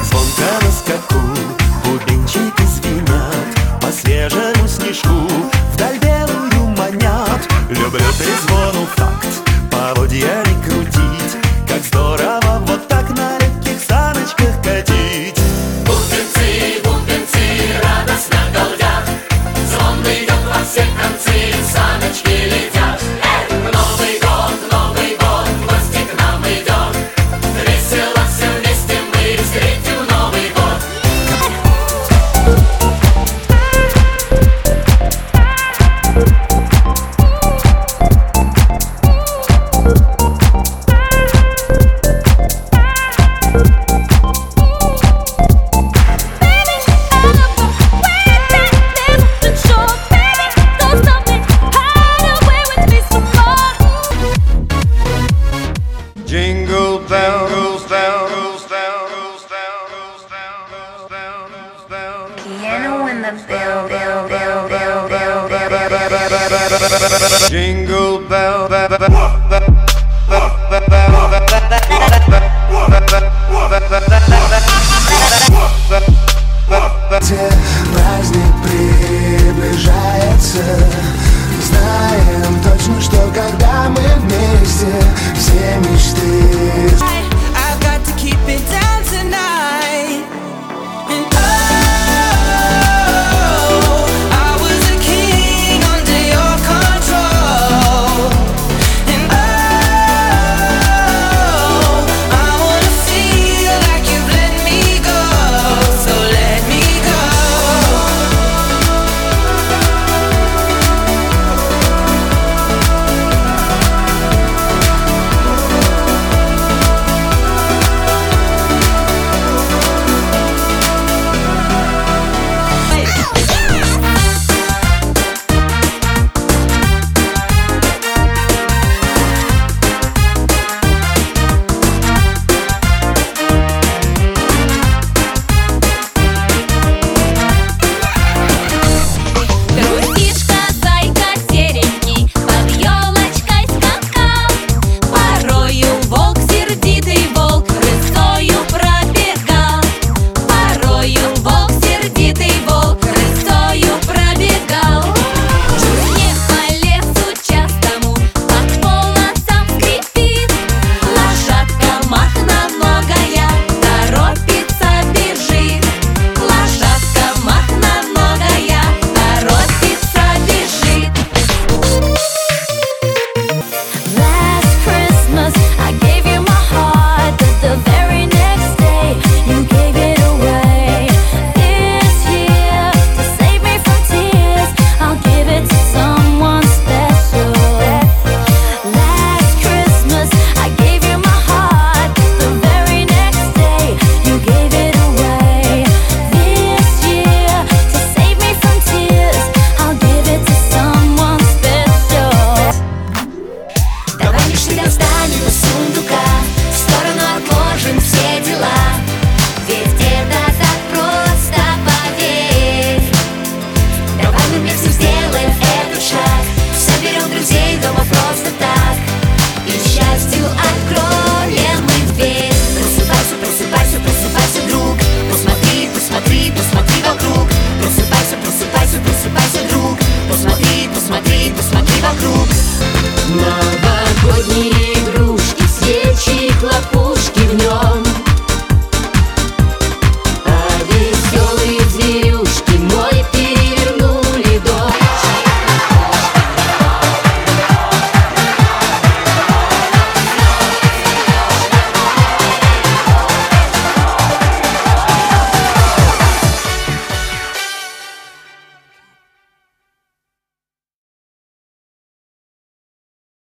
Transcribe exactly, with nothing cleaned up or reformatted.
Звонко на скаку бубенчики звенят, по свежему снежку вдаль белую манят. Люблю перезвону в такт, поводья не крутить, как здорово вот так на легких саночках катить. Бубенцы, бубенцы радостно галдят, звон идет во все концы, саночки летят. Эй! Новый год, Новый год, в гости к нам идет, весело все вместе мы встретим Новый год. Jingle bells, bells, bells, bells, bells, bells, bells, bells. Piano in the bell, bell, bell, bell, bell, bell, bell, bell, bell, bell, bell. Jingle bell, bell, bell.